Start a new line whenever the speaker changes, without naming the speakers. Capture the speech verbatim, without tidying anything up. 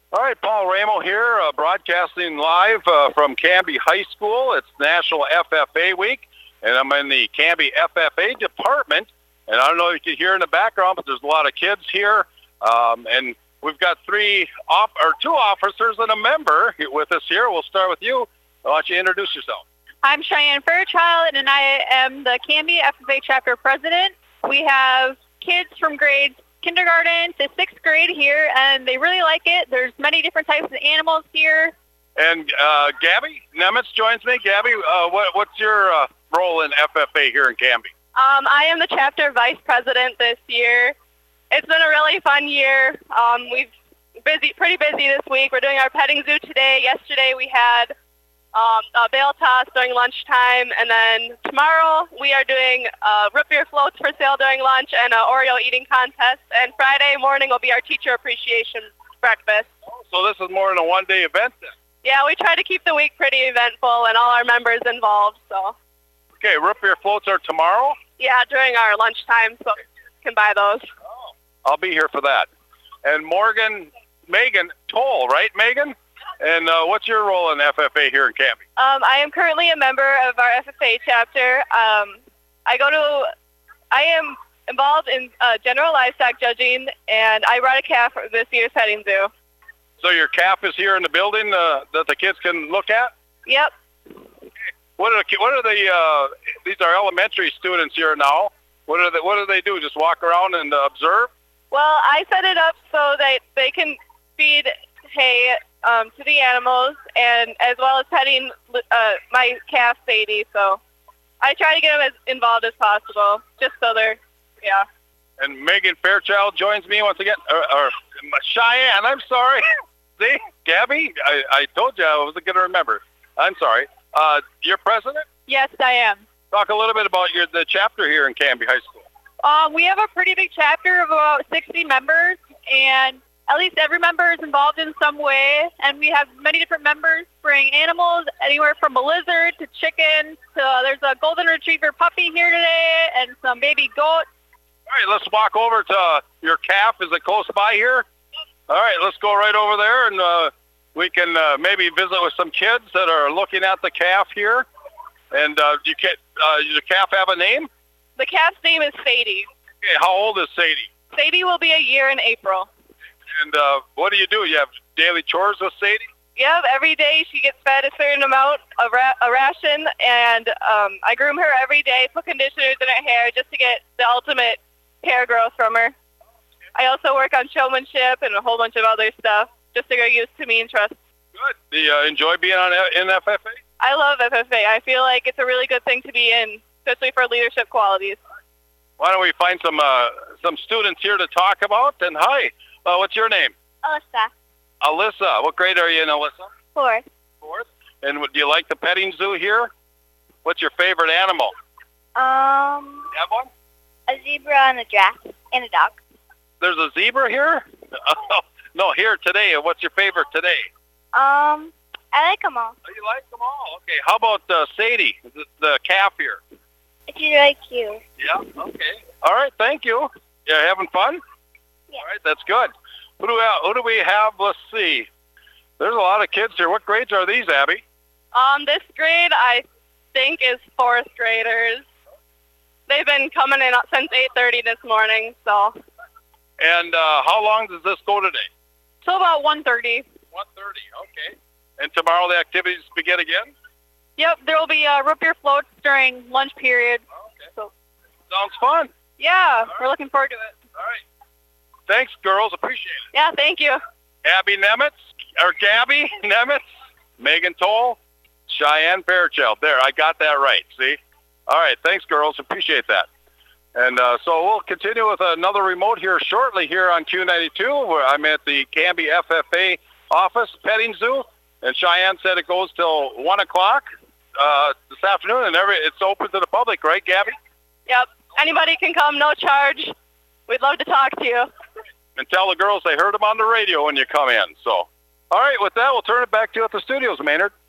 All right, Paul Ramo here, uh, broadcasting live uh, from Canby High School. It's National F F A Week, and I'm in the Canby F F A department. And I don't know if you can hear in the background, but there's a lot of kids here. Um, and we've got three off or two officers and a member with us here. We'll start with you. I'll let you introduce yourself.
I'm Cheyenne Fairchild, and I am the Canby F F A chapter president. We have kids from grades kindergarten to sixth grade here, and they really like it. There's many different types of animals here.
And uh, Gabby Nemitz joins me. Gabby, uh, what, what's your uh, role in F F A here in Canby?
Um, I am the chapter vice president this year. It's been a really fun year. Um, we've busy, pretty busy this week. We're doing our petting zoo today. Yesterday we had um, a bale toss during lunchtime, and then tomorrow we are doing uh, root beer floats for sale during lunch and an Oreo eating contest. And Friday morning will be our teacher appreciation breakfast.
So this is more than a one-day event then?
Yeah, we try to keep the week pretty eventful and all our members involved. So.
Okay, root beer floats are tomorrow?
Yeah, during our lunchtime, so you can buy those.
Oh, I'll be here for that. And Morgan, Megan Toll, right, Megan? And uh, what's your role in F F A here in Canby?
Um, I am currently a member of our F F A chapter. Um, I go to, I am involved in uh, general livestock judging, and I brought a calf for this year's petting zoo.
So your calf is here in the building uh, that the kids can look at?
Yep.
What are the, what are the uh, these are elementary students here now. What are they, what do they do? Just walk around and uh, observe?
Well, I set it up so that they can feed hay um, to the animals, and as well as petting uh, my calf Sadie. So I try to get them as involved as possible, just so they're, yeah.
And Megan Fairchild joins me once again. Or, or Cheyenne, I'm sorry. See, Gabby, I, I told you I wasn't going to remember. I'm sorry. Uh, you're president?
Yes, I am.
Talk a little bit about your the chapter here in Canby High School.
Um, we have a pretty big chapter of about sixty members, and at least every member is involved in some way. And we have many different members bring animals, anywhere from a lizard to chicken to there's a golden retriever puppy here today and some baby goats.
All right, let's walk over to uh, your calf. Is it close by here? All right, let's go right over there, and uh, we can uh, maybe visit with some kids that are looking at the calf here. And uh, you can, uh, does the calf have a name?
The calf's name is Sadie.
Okay, how old is Sadie?
Sadie will be a year in April.
And uh, what do you do? You have daily chores with Sadie?
Yep, every day she gets fed a certain amount of ra- a ration, and um, I groom her every day, put conditioners in her hair just to get the ultimate hair growth from her. I also work on showmanship and a whole bunch of other stuff just to get used to me and trust.
Good. Do you uh, enjoy being on in F F A?
I love F F A. I feel like it's a really good thing to be in, especially for leadership qualities.
Why don't we find some uh, some students here to talk about? And hi, uh, what's your name?
Alyssa.
Alyssa. What grade are you in, Alyssa?
Fourth.
Fourth. And do you like the petting zoo here? What's your favorite animal?
Um,
You have one?
a zebra and a giraffe and a dog.
There's a zebra here? No, here today. What's your favorite today?
Um, I like them all.
Oh, you like them all? Okay. How about uh, Sadie, the, the calf here?
She's really cute.
Yeah. Okay. All right. Thank you. Yeah, having fun?
Yeah.
All right. That's good. Who do we have? Who do we have? Let's see. There's a lot of kids here. What grades are these, Abby?
Um, this grade, I think, is fourth graders. They've been coming in since eight thirty this morning, so.
And uh, how long does this go today?
So about one thirty.
one thirty. Okay. And tomorrow the activities begin again?
Yep, there will be uh, root beer floats during lunch period.
Okay.
So,
Sounds fun.
yeah,
All
we're
right.
looking forward to it.
All right. Thanks, girls. Appreciate it.
Yeah, thank you.
Abby Nemitz, or Gabby Nemitz, Megan Toll, Cheyenne Fairchild. There, I got that right. See? All right. Thanks, girls. Appreciate that. And uh, so we'll continue with another remote here shortly here on Q ninety-two, where I'm at the Canby F F A office, petting zoo. And Cheyenne said it goes till one o'clock uh, this afternoon, and every it's open to the public, right, Gabby?
Yep, anybody can come, no charge. We'd love to talk to you.
And tell the girls they heard them on the radio when you come in. So, all right, with that, we'll turn it back to you at the studios, Maynard.